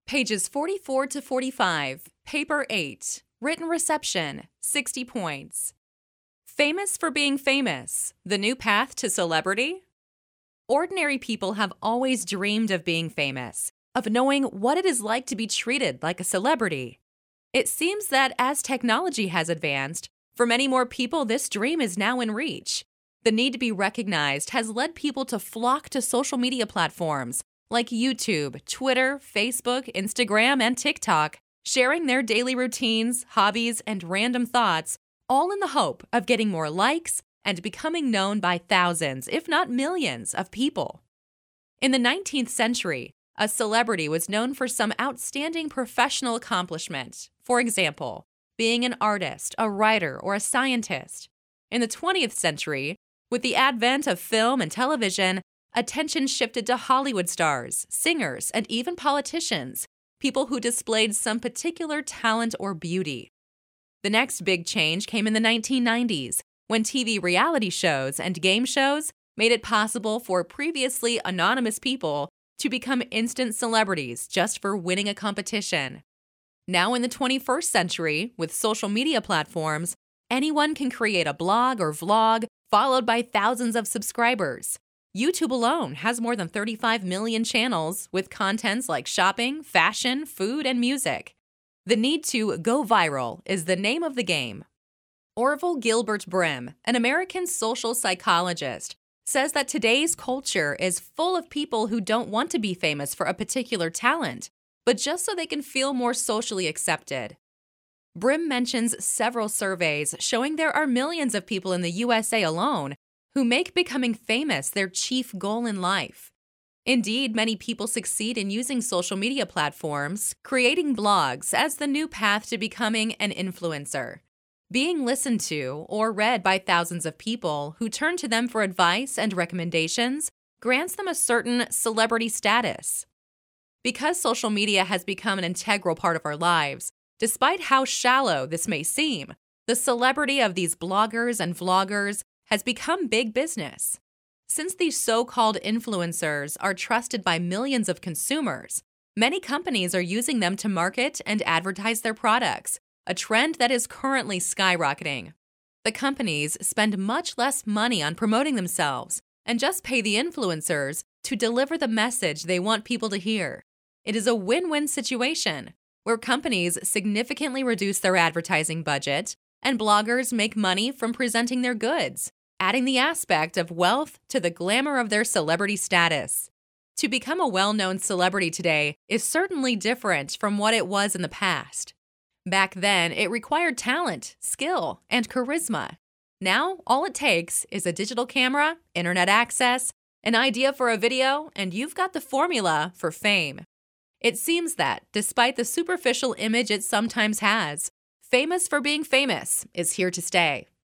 Pages 44 to 45, Paper 8, Written Reception, 60 points. Famous for being famous, the new path to celebrity? Ordinary people have always dreamed of being famous, of knowing what it is like to be treated like a celebrity. It seems that as technology has advanced, for many more people this dream is now in reach. The need to be recognized has led people to flock to social media platforms like YouTube, Twitter, Facebook, Instagram, and TikTok, sharing their daily routines, hobbies, and random thoughts, all in the hope of getting more likes and becoming known by thousands, if not millions, of people. In the 19th century, a celebrity was known for some outstanding professional accomplishment. For example, being an artist, a writer, or a scientist. In the 20th century, with the advent of film and television, attention shifted to Hollywood stars, singers, and even politicians, people who displayed some particular talent or beauty. The next big change came in the 1990s, when TV reality shows and game shows made it possible for previously anonymous people to become instant celebrities just for winning a competition. Now in the 21st century, with social media platforms, anyone can create a blog or vlog followed by thousands of subscribers. YouTube alone has more than 35 million channels with contents like shopping, fashion, food, and music. The need to go viral is the name of the game. Orville Gilbert Brim, an American social psychologist, says that today's culture is full of people who don't want to be famous for a particular talent, but just so they can feel more socially accepted. Brim mentions several surveys showing there are millions of people in the USA alone who make becoming famous their chief goal in life. Indeed, many people succeed in using social media platforms, creating blogs as the new path to becoming an influencer. Being listened to or read by thousands of people who turn to them for advice and recommendations grants them a certain celebrity status. Because social media has become an integral part of our lives, despite how shallow this may seem, the celebrity of these bloggers and vloggers has become big business. Since these so-called influencers are trusted by millions of consumers, many companies are using them to market and advertise their products, a trend that is currently skyrocketing. The companies spend much less money on promoting themselves and just pay the influencers to deliver the message they want people to hear. It is a win-win situation where companies significantly reduce their advertising budget and bloggers make money from presenting their goods, adding the aspect of wealth to the glamour of their celebrity status. To become a well-known celebrity today is certainly different from what it was in the past. Back then, it required talent, skill, and charisma. Now, all it takes is a digital camera, internet access, an idea for a video, and you've got the formula for fame. It seems that, despite the superficial image it sometimes has, famous for being famous is here to stay.